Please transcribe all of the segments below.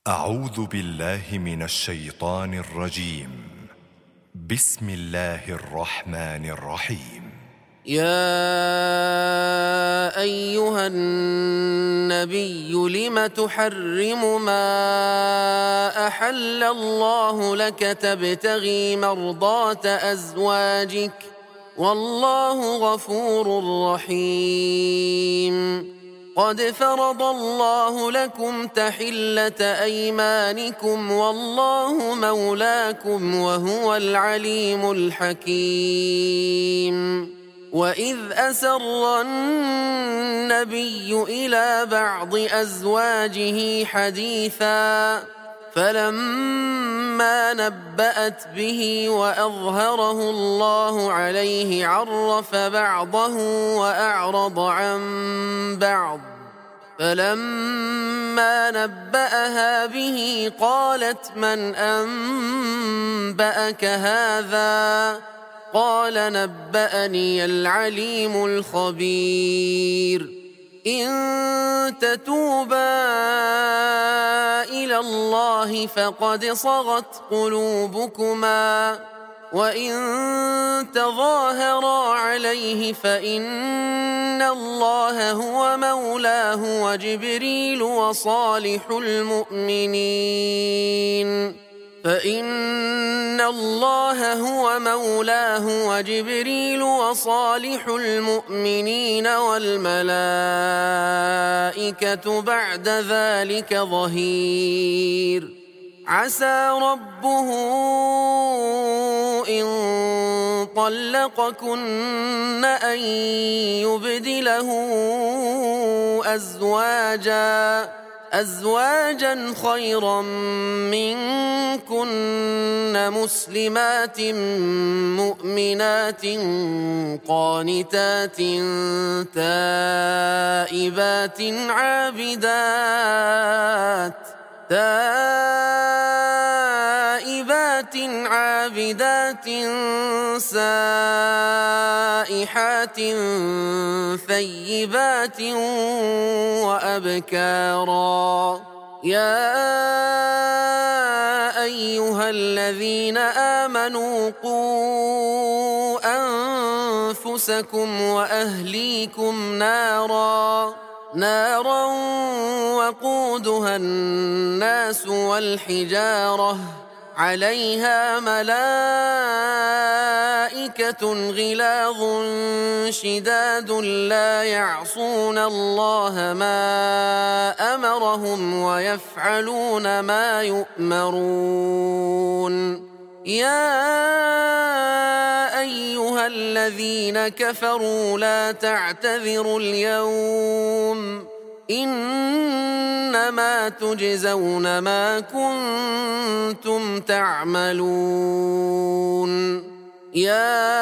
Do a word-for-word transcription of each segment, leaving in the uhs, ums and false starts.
أعوذ بالله من الشيطان الرجيم. بسم الله الرحمن الرحيم. يا أيها النبي لم تحرم ما أحل الله لك تبتغي مرضات أزواجك والله غفور رحيم. قد فرض الله لكم تحلة أيمانكم والله مولاكم وهو العليم الحكيم. وإذ أسر النبي إلى بعض أزواجه حديثا فلما نبأت به وأظهره الله عليه عرف بعضه وأعرض عن بعض، فلما نبأها به قالت من أنبأك هذا؟ قال نبأني العليم الخبير. إن تتوبا إلى الله فقد صغت قلوبكما وإن تظاهرا عليه فإن الله هو مولاه وجبريل وصالح المؤمنين فإن الله هو مولاه وجبريل وصالح المؤمنين والملائكة بعد ذلك ظهير. عسى ربه إن طلقكن أن يبدله أزواجا أزواجا خيرا منكن مسلمات مؤمنات قانتات تائبات عابدات تائبات عابدات سائحات ثيبات وأبكارا. يا أيها الذين آمنوا قوا أنفسكم وأهليكم نارا نارا وقودها الناس والحجارة عليها ملائكة غلاظ شداد لا يعصون الله ما أمرهم ويفعلون ما يؤمرون. يا أيها الذين كفروا لا تعتذروا اليوم إنما تجزون ما كنتم تعملون. يا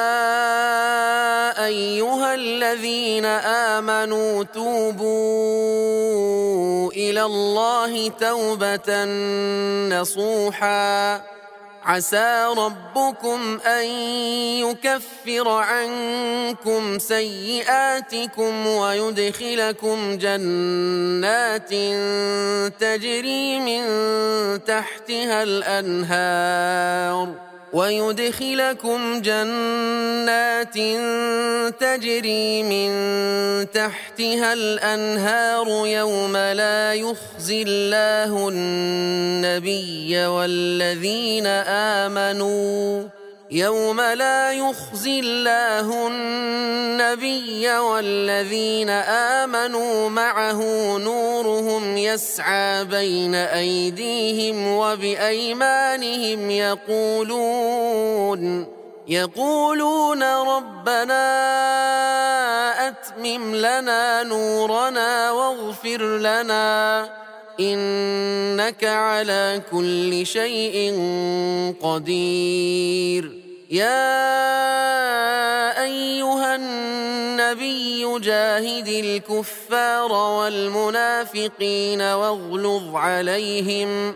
أيها الذين آمنوا توبوا إلى الله توبة نصوحا عسى ربكم أن يكفر عنكم سيئاتكم ويدخلكم جنات تجري من تحتها الأنهار ويدخلكم جنات تجري من تحتها الأنهار يوم لا يخزي الله النبي والذين آمنوا يوم لا يخزي الله النبي والذين آمنوا معه نورهم يسعى بين أيديهم وبأيمانهم يقولون يقولون ربنا أتمم لنا نورنا واغفر لنا إنك على كل شيء قدير. يا أيها النبي جاهد الكفار والمنافقين واغلظ عليهم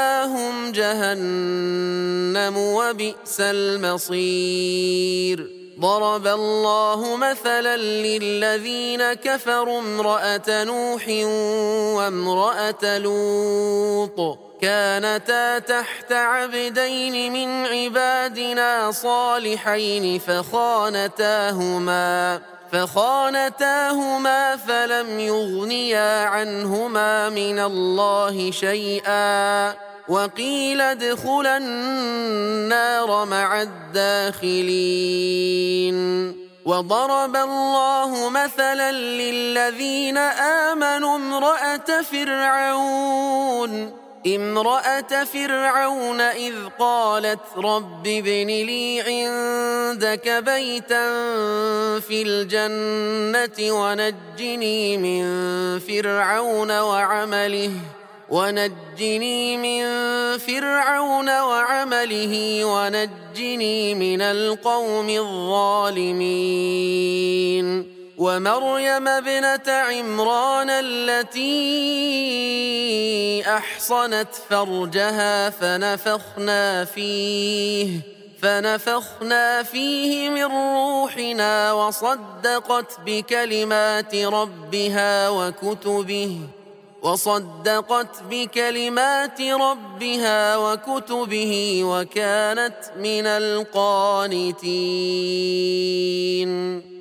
ومأواهم جهنم وبئس المصير. ضرب الله مثلا للذين كفروا امرأة نوح وامرأة لوط كانتا تحت عبدين من عبادنا صالحين فخانتاهما فخانتاهما فلم يغنيا عنهما من الله شيئا وقيل ادخلا النار مع الداخلين. وضرب الله مثلا للذين آمنوا امرأة فرعون امرأة فرعون إذ قالت رب ابن لي عندك بيتا في الجنة ونجني من فرعون وعمله ونجني من فرعون وعمله ونجني من القوم الظالمين. ومريم ابنة عمران التي أحصنت فرجها فنفخنا فيه فنفخنا فيه من روحنا وصدقت بكلمات ربها وكتبه وصدقت بكلمات ربها وكتبه وكانت من القانتين.